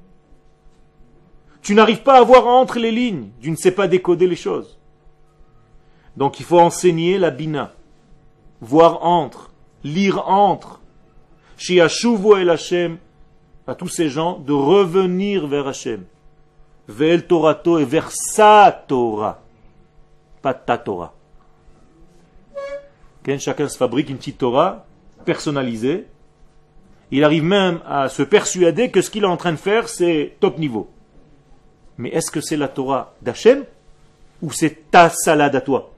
Speaker 1: Tu n'arrives pas à voir entre les lignes. Tu ne sais pas décoder les choses. Donc il faut enseigner la bina. Voir entre. Lire entre. Shiashuvu el Hashem. À tous ces gens de revenir vers Hashem. Ve'el Torato et vers sa Torah. Pas ta Torah. Chacun se fabrique une petite Torah personnalisée. Il arrive même à se persuader que ce qu'il est en train de faire, c'est top niveau. Mais est-ce que c'est la Torah d'Hachem ou c'est ta salade à toi?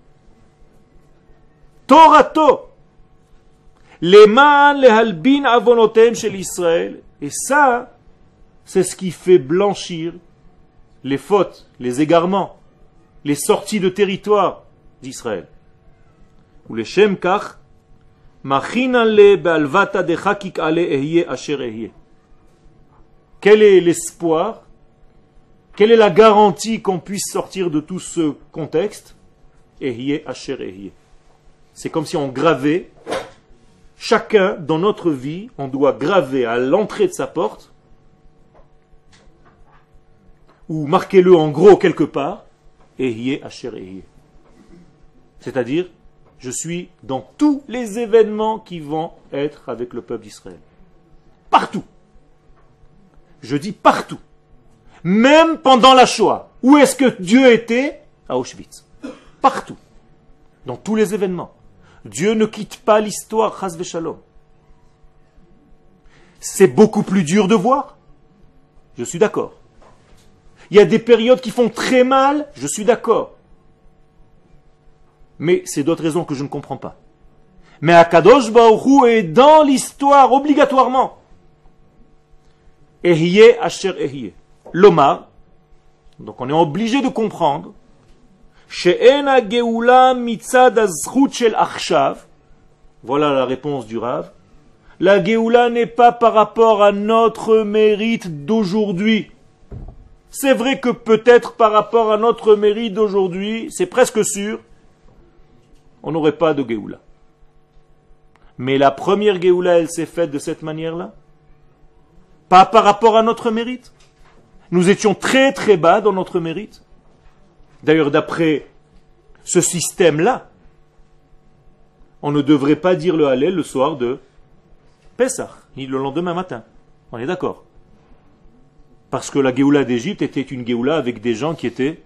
Speaker 1: Torato. Leman lehalbin avonotem shel Israël. Et ça, c'est ce qui fait blanchir les fautes, les égarements, les sorties de territoire d'Israël. Ou les Shem Kach, Machinale be'alvata de chakik ale ehye asher ehye. Quel est l'espoir? Quelle est la garantie qu'on puisse sortir de tout ce contexte? Ehye asher ehye. C'est comme si on gravait, chacun dans notre vie, on doit graver à l'entrée de sa porte, ou marquez-le en gros quelque part, ehye asher ehye. C'est-à-dire, je suis dans tous les événements qui vont être avec le peuple d'Israël. Partout. Je dis partout. Même pendant la Shoah. Où est-ce que Dieu était? À Auschwitz. Partout. Dans tous les événements. Dieu ne quitte pas l'histoire, chas v'shalom. C'est beaucoup plus dur de voir. Je suis d'accord. Il y a des périodes qui font très mal. Je suis d'accord. Mais c'est d'autres raisons que je ne comprends pas. Mais Akadosh Baruch Hu est dans l'histoire obligatoirement. Ehye asher ehye. L'Omar, donc on est obligé de comprendre, She'ena geula mitzad azchut shel achshav. Voilà la réponse du Rav. La geoula n'est pas par rapport à notre mérite d'aujourd'hui. C'est vrai que peut-être par rapport à notre mérite d'aujourd'hui, c'est presque sûr, on n'aurait pas de Géoula. Mais la première Géoula, elle s'est faite de cette manière-là. Pas par rapport à notre mérite. Nous étions très très bas dans notre mérite. D'ailleurs, d'après ce système-là, on ne devrait pas dire le Hallel le soir de Pessah, ni le lendemain matin. On est d'accord. Parce que la Géoula d'Égypte était une Géoula avec des gens qui étaient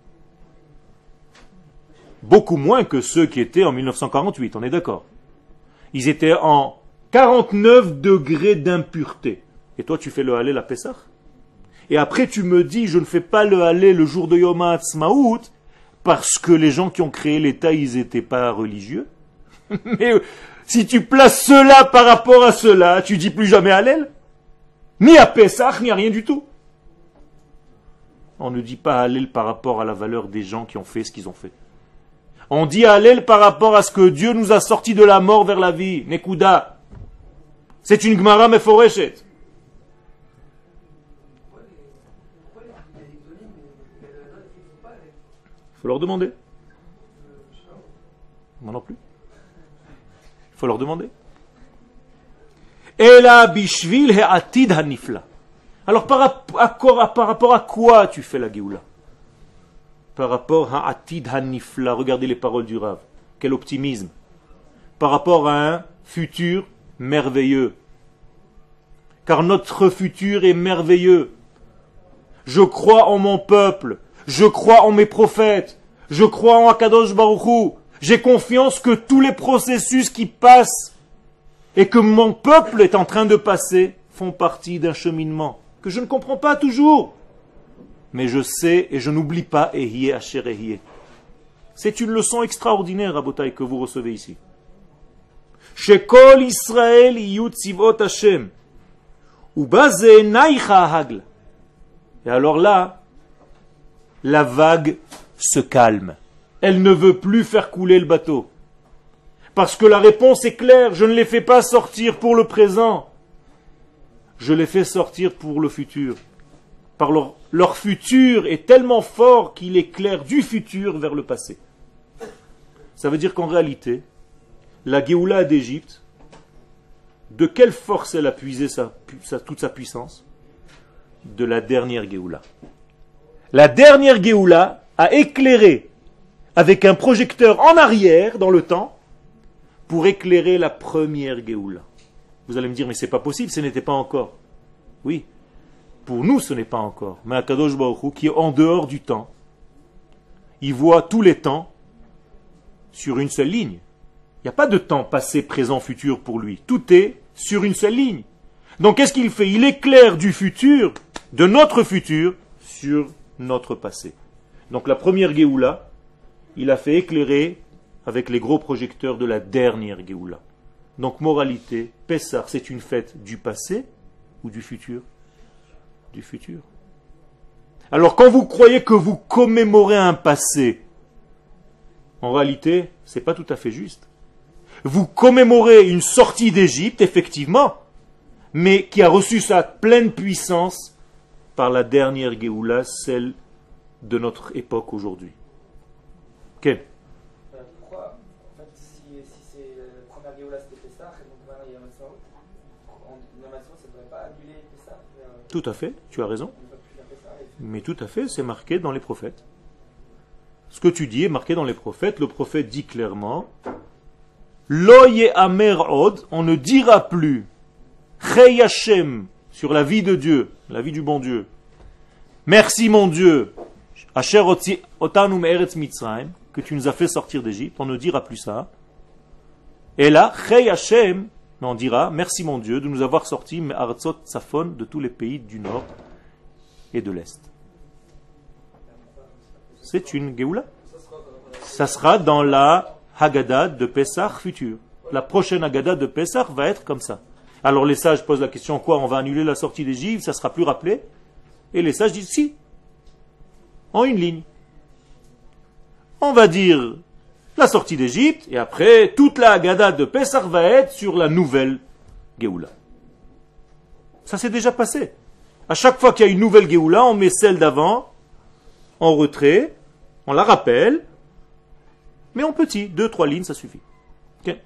Speaker 1: beaucoup moins que ceux qui étaient en mille neuf cent quarante-huit, on est d'accord. Ils étaient en quarante-neuf degrés d'impureté. Et toi, tu fais le Hallel à Pessah? Et après, tu me dis, je ne fais pas le Hallel le jour de Yom HaAtzmaut parce que les gens qui ont créé l'État, ils n'étaient pas religieux. Mais Si tu places cela par rapport à cela, tu dis plus jamais Hallel. Ni à Pessah, ni à rien du tout. On ne dit pas Hallel par rapport à la valeur des gens qui ont fait ce qu'ils ont fait. On dit Hallel par rapport à ce que Dieu nous a sorti de la mort vers la vie. Nekuda. C'est une Gemara meforeshet. Il faut leur demander. Moi non plus. Il faut leur demander. Ela bishvil he'atid hanifla. Alors par, rapport à, par rapport à quoi tu fais la Géoula? Par rapport à Atid Hanifla, regardez les paroles du Rav. Quel optimisme. Par rapport à un futur merveilleux. Car notre futur est merveilleux. Je crois en mon peuple. Je crois en mes prophètes. Je crois en Akadosh Baruch Hu. J'ai confiance que tous les processus qui passent et que mon peuple est en train de passer font partie d'un cheminement que je ne comprends pas toujours. Mais je sais et je n'oublie pas Ehiyeh Asher Ehiyeh. C'est une leçon extraordinaire, Rabotai, que vous recevez ici. Shekol Israël yiyut tzivot Hashem. Ubaze naicha hagl. Et alors là, la vague se calme. Elle ne veut plus faire couler le bateau. Parce que la réponse est claire, je ne les fais pas sortir pour le présent. Je les fais sortir pour le futur. Par leur, leur futur est tellement fort qu'il éclaire du futur vers le passé. Ça veut dire qu'en réalité, la Géoula d'Égypte, de quelle force elle a puisé sa, sa, toute sa puissance? De la dernière Géoula. La dernière Géoula a éclairé avec un projecteur en arrière dans le temps pour éclairer la première Géoula. Vous allez me dire, mais c'est pas possible, ce n'était pas encore. Oui. Pour nous, ce n'est pas encore. Mais Akadosh Baruch Hu, qui est en dehors du temps, il voit tous les temps sur une seule ligne. Il n'y a pas de temps passé, présent, futur pour lui. Tout est sur une seule ligne. Donc qu'est-ce qu'il fait? Il éclaire du futur, de notre futur, sur notre passé. Donc la première Géoula, il a fait éclairer avec les gros projecteurs de la dernière Géoula. Donc moralité, Pessah, c'est une fête du passé ou du futur? Du futur. Alors quand vous croyez que vous commémorez un passé, en réalité, c'est pas tout à fait juste. Vous commémorez une sortie d'Égypte, effectivement, mais qui a reçu sa pleine puissance par la dernière Géoula, celle de notre époque aujourd'hui. Quel?
Speaker 4: Euh, pourquoi, en fait, si, si c'est la première Géoula c'était Pessah, et donc maintenant il y a Matzot, la Matzot, ça ne devrait pas annuler Pessah? euh,
Speaker 1: Tout à fait, tu as raison.
Speaker 4: on ne va plus faire Pessah, et-
Speaker 1: Mais tout à fait, c'est marqué dans les prophètes. Ce que tu dis est marqué dans les prophètes. Le prophète dit clairement Lo ye'amer od, on ne dira plus Chei Hashem, sur la vie de Dieu, la vie du bon Dieu. Merci mon Dieu, Asher otanu me'eretz Mitzrayim, que tu nous as fait sortir d'Égypte. On ne dira plus ça. Et là, Chei Hashem, mais on dira merci mon Dieu de nous avoir sortis me'aretzot Tzafon, de tous les pays du nord et de l'est. C'est une Géoula. Ça sera dans la Haggadah de Pessah future. La prochaine Haggadah de Pessah va être comme ça. Alors les sages posent la question, quoi, on va annuler la sortie d'Égypte, ça sera plus rappelé? Et les sages disent si, en une ligne. On va dire la sortie d'Égypte, et après, toute la Haggadah de Pessah va être sur la nouvelle Géoula. Ça s'est déjà passé. À chaque fois qu'il y a une nouvelle Géoula, on met celle d'avant en retrait, on la rappelle, mais en petit, deux, trois lignes, ça suffit. Okay.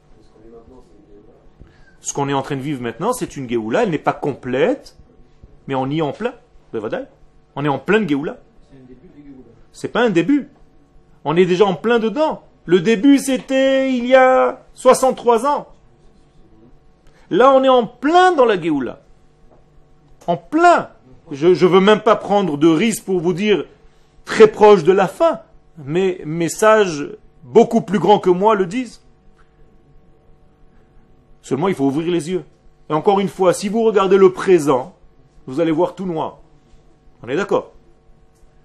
Speaker 1: Ce qu'on est en train de vivre maintenant, c'est une Géoula, elle n'est pas complète, mais on y est en plein. On est en pleine Géoula.
Speaker 3: C'est un début de Géoula.
Speaker 1: C'est pas un début. On est déjà en plein dedans. Le début, c'était il y a soixante-trois ans. Là, on est en plein dans la Géoula. En plein. Je ne veux même pas prendre de risque pour vous dire très proche de la fin. Mais mes sages, beaucoup plus grands que moi, le disent. Seulement, il faut ouvrir les yeux. Et encore une fois, si vous regardez le présent, vous allez voir tout noir. On est d'accord?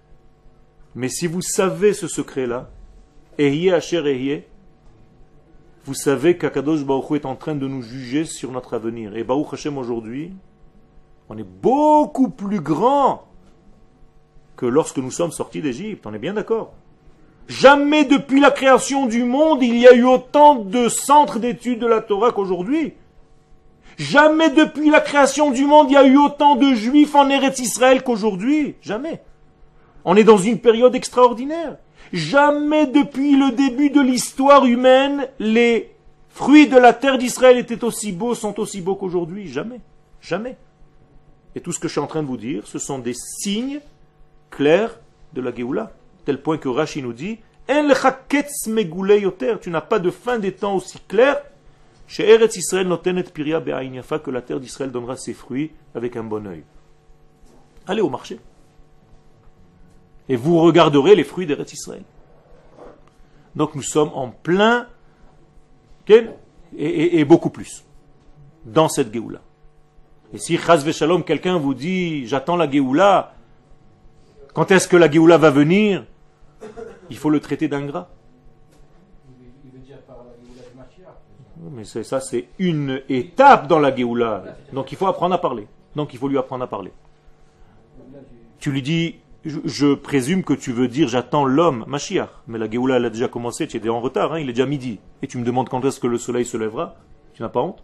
Speaker 1: Mais si vous savez ce secret-là, Ehiyeh Asher Ehiyeh, vous savez qu'Akadosh Baruch Hu est en train de nous juger sur notre avenir. Et Baruch Hashem aujourd'hui, on est beaucoup plus grand que lorsque nous sommes sortis d'Égypte. On est bien d'accord. Jamais depuis la création du monde, il y a eu autant de centres d'études de la Torah qu'aujourd'hui. Jamais depuis la création du monde, il y a eu autant de juifs en Eretz Israël qu'aujourd'hui. Jamais. On est dans une période extraordinaire. Jamais depuis le début de l'histoire humaine, les fruits de la terre d'Israël étaient aussi beaux, sont aussi beaux qu'aujourd'hui. Jamais. Jamais. Et tout ce que je suis en train de vous dire, ce sont des signes clairs de la Géoula. Tel point que Rashi nous dit, En lecha ketz megoulei yoter, tu n'as pas de fin des temps aussi clair, chez Eretz Israël notenet piria be'ayin yafa, que la terre d'Israël donnera ses fruits avec un bon œil. Allez au marché. Et vous regarderez les fruits d'Eretz Israël. Donc nous sommes en plein, et, et, et beaucoup plus, dans cette Géoula. Et si chas v'shalom, quelqu'un vous dit, j'attends la Géoula, quand est-ce que la Géoula va venir? Il faut le traiter d'ingrat.
Speaker 3: Il veut dire par la Géoula de Mashiach.
Speaker 1: Mais c'est, ça, c'est une étape dans la Géoula. Donc il faut apprendre à parler. Donc il faut lui apprendre à parler. Tu lui dis, je, je présume que tu veux dire, j'attends l'homme, Mashiach. Mais la Géoula, elle a déjà commencé, tu étais en retard, hein, il est déjà midi. Et tu me demandes quand est-ce que le soleil se lèvera? Tu n'as pas honte?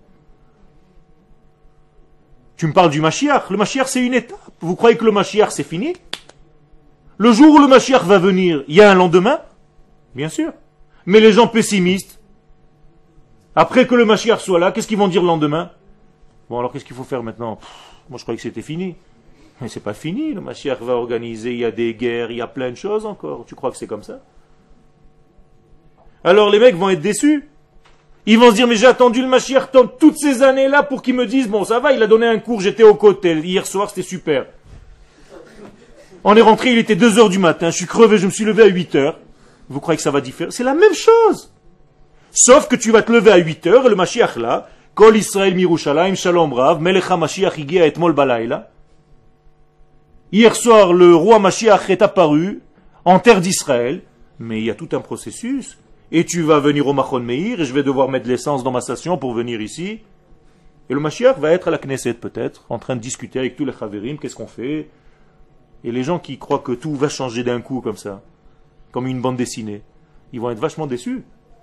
Speaker 1: Tu me parles du Mashiach. Le Mashiach, c'est une étape. Vous croyez que le Mashiach, c'est fini? Le jour où le Mashiach va venir, il y a un lendemain? Bien sûr. Mais les gens pessimistes, après que le Mashiach soit là, qu'est-ce qu'ils vont dire le lendemain? Bon, alors qu'est-ce qu'il faut faire maintenant? Pff, moi, je croyais que c'était fini. Mais c'est pas fini. Le Mashiach va organiser, il y a des guerres, il y a plein de choses encore. Tu crois que c'est comme ça? Alors les mecs vont être déçus. Ils vont se dire, mais j'ai attendu le Mashiach toutes ces années-là pour qu'ils me disent, bon, ça va, il a donné un cours, j'étais au côté, hier soir, c'était super. On est rentré, il était deux heures du matin, je suis crevé, je me suis levé à huit heures. Vous croyez que ça va différer? C'est la même chose. Sauf que tu vas te lever à huit heures, et le Mashiach là, Kol Israël Mirushalayim, Shalom Rav, Melecha Mashiach Higia Etmol Balayla. Hier soir, le roi Mashiach est apparu en terre d'Israël, mais il y a tout un processus. Et tu vas venir au Machon Meir, et je vais devoir mettre l'essence dans ma station pour venir ici. Et le Mashiach va être à la Knesset peut-être, en train de discuter avec tous les Chaverim, qu'est-ce qu'on fait? Et les gens qui croient que tout va changer d'un coup comme ça, comme une bande dessinée, ils vont être vachement déçus.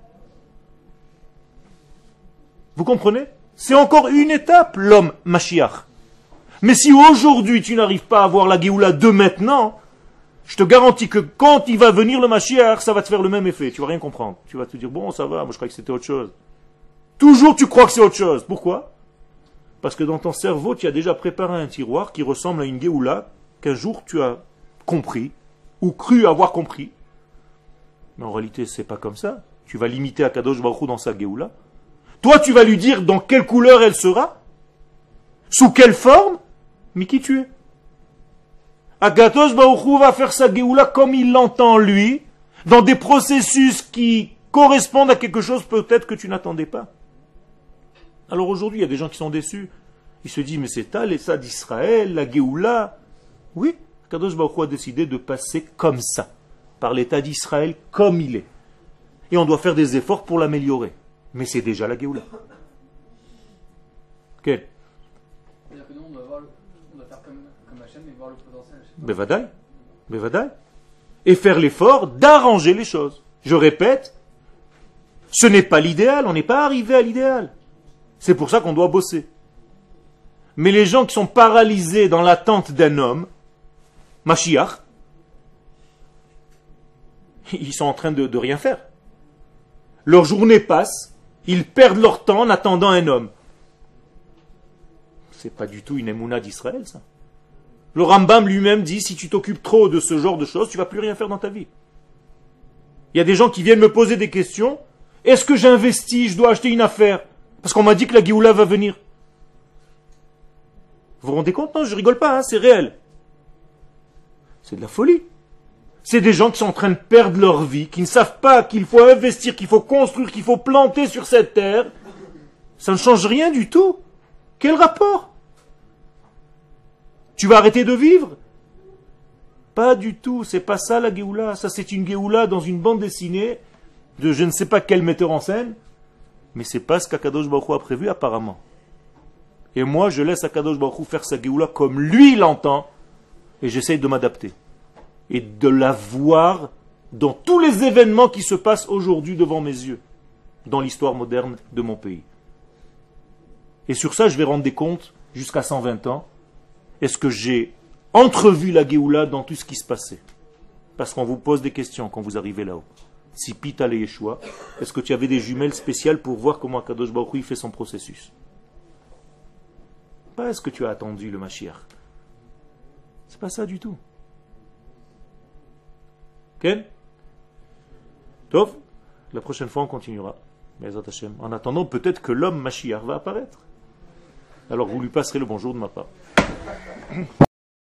Speaker 1: Vous comprenez? C'est encore une étape, l'homme Mashiach. Mais si aujourd'hui tu n'arrives pas à voir la Géoula de maintenant, je te garantis que quand il va venir le Mashiach, ça va te faire le même effet. Tu vas rien comprendre. Tu vas te dire, bon, ça va, moi je croyais que c'était autre chose. Toujours tu crois que c'est autre chose. Pourquoi? Parce que dans ton cerveau, tu as déjà préparé un tiroir qui ressemble à une Géoula qu'un jour tu as compris, ou cru avoir compris. Mais en réalité, c'est pas comme ça. Tu vas limiter Akadosh Baruch Hu dans sa Géoula. Toi, tu vas lui dire dans quelle couleur elle sera, sous quelle forme, mais qui tu es. Akadosh Baruch Hu va faire sa Géoula comme il l'entend lui, dans des processus qui correspondent à quelque chose peut-être que tu n'attendais pas. Alors aujourd'hui, il y a des gens qui sont déçus. Ils se disent, mais c'est ça, l'État d'Israël, la Géoula. Oui, Akadosh Baruch Hu a décidé de passer comme ça, par l'État d'Israël comme il est. Et on doit faire des efforts pour l'améliorer. Mais c'est déjà la Géoula. Quel?
Speaker 2: C'est-à-dire que nous, on doit, voir le, on doit faire comme, comme Hachem et voir le potentiel Hachem.
Speaker 1: Bevadaï, Bevadaï. Et faire l'effort d'arranger les choses. Je répète, ce n'est pas l'idéal, on n'est pas arrivé à l'idéal. C'est pour ça qu'on doit bosser. Mais les gens qui sont paralysés dans l'attente d'un homme, Mashiach, ils sont en train de, de rien faire. Leur journée passe, ils perdent leur temps en attendant un homme. C'est pas du tout une émouna d'Israël, ça. Le Rambam lui-même dit, si tu t'occupes trop de ce genre de choses, tu vas plus rien faire dans ta vie. Il y a des gens qui viennent me poser des questions. Est-ce que j'investis, je dois acheter une affaire? Parce qu'on m'a dit que la Géoula va venir. Vous vous rendez compte? Non, je rigole pas, hein, c'est réel. C'est de la folie. C'est des gens qui sont en train de perdre leur vie, qui ne savent pas qu'il faut investir, qu'il faut construire, qu'il faut planter sur cette terre. Ça ne change rien du tout. Quel rapport? Tu vas arrêter de vivre? Pas du tout, c'est pas ça la Géoula. Ça c'est une Géoula dans une bande dessinée de je ne sais pas quel metteur en scène, Mais c'est pas ce qu'Akadosh Baruch Hu a prévu apparemment. Et moi, je laisse Akadosh Baruch Hu faire sa Géoula comme lui l'entend, et j'essaye de m'adapter. Et de la voir dans tous les événements qui se passent aujourd'hui devant mes yeux, dans l'histoire moderne de mon pays. Et sur ça, je vais rendre des comptes jusqu'à cent vingt ans. Est-ce que j'ai entrevu la Géoula dans tout ce qui se passait? Parce qu'on vous pose des questions quand vous arrivez là-haut. Si Pita le Yeshua, est-ce que tu avais des jumelles spéciales pour voir comment Akadosh Baruch Hu fait son processus? Pas est-ce que tu as attendu le Mashiach. C'est pas ça du tout. Ok? Tov, la prochaine fois on continuera. En attendant, peut-être que l'homme Mashiach va apparaître. Alors vous lui passerez le bonjour de ma part.